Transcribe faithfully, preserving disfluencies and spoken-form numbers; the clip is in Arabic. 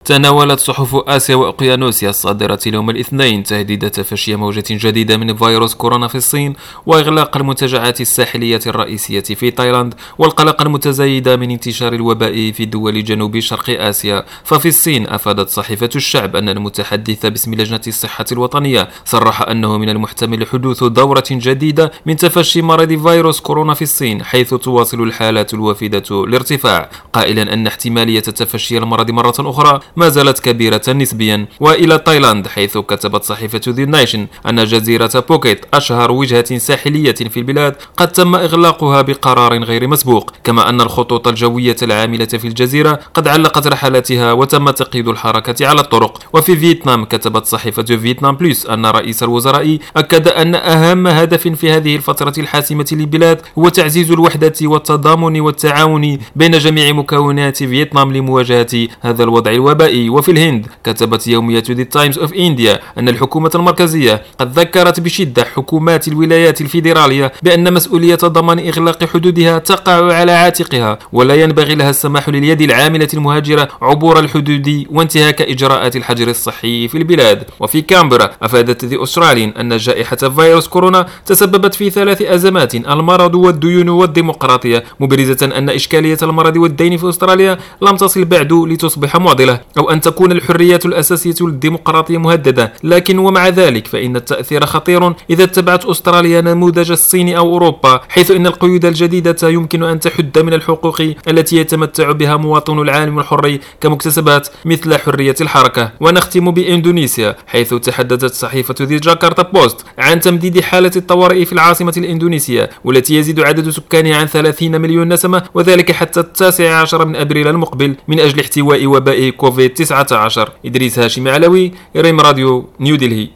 تناولت صحف آسيا وأوقيانوسيا الصادرة يوم الاثنين تهديد تفشي موجة جديدة من فيروس كورونا في الصين، وإغلاق المنتجعات الساحلية الرئيسية في تايلاند، والقلق المتزايد من انتشار الوباء في دول جنوب شرق آسيا. ففي الصين أفادت صحيفة الشعب أن المتحدث باسم لجنة الصحة الوطنية صرح أنه من المحتمل حدوث دورة جديدة من تفشي مرض فيروس كورونا في الصين، حيث تواصل الحالات الوافدة الارتفاع، قائلا أن احتمالية تفشي المرض مرة أخرى ما زالت كبيرة نسبيا. وإلى تايلاند، حيث كتبت صحيفة ذا نيشن أن جزيرة بوكيت أشهر وجهة ساحلية في البلاد قد تم إغلاقها بقرار غير مسبوق، كما أن الخطوط الجوية العاملة في الجزيرة قد علقت رحلاتها وتم تقييد الحركة على الطرق. وفي فيتنام كتبت صحيفة فيتنام بلس أن رئيس الوزراء أكد أن أهم هدف في هذه الفترة الحاسمة للبلاد هو تعزيز الوحدة والتضامن والتعاون بين جميع مكونات فيتنام لمواجهة هذا الوضع الوبائي. وفي الهند كتبت يومية ذا تايمز اوف انديا أن الحكومة المركزية قد ذكرت بشدة حكومات الولايات الفيدرالية بأن مسؤولية ضمان إغلاق حدودها تقع على عاتقها، ولا ينبغي لها السماح لليد العاملة المهاجرة عبور الحدود وانتهاك إجراءات الحجر الصحي في البلاد. وفي كامبرا أفادت ذا أستراليان أن جائحة فيروس كورونا تسببت في ثلاث أزمات: المرض والديون والديمقراطية، مبرزة أن إشكالية المرض والدين في أستراليا لم تصل بعد لتصبح معضلة أو أن تكون الحريات الأساسية والديمقراطية مهددة. لكن ومع ذلك فإن التأثير خطير إذا اتبعت أستراليا نموذج الصين أو أوروبا، حيث إن القيود الجديدة يمكن أن تحد من الحقوق التي يتمتع بها مواطن العالم الحر كمكتسبات مثل حرية الحركة. ونختم بإندونيسيا، حيث تحدثت صحيفة ذا جاكرتا بوست عن تمديد حالة الطوارئ في العاصمة الإندونيسية، والتي يزيد عدد سكانها عن ثلاثين مليون نسمة، وذلك حتى التاسع عشر من أبريل المقبل، من أجل احتواء وباء كوفيد تسعة عشر. إدريس هاشم علوي، ريم راديو، نيو دلهي.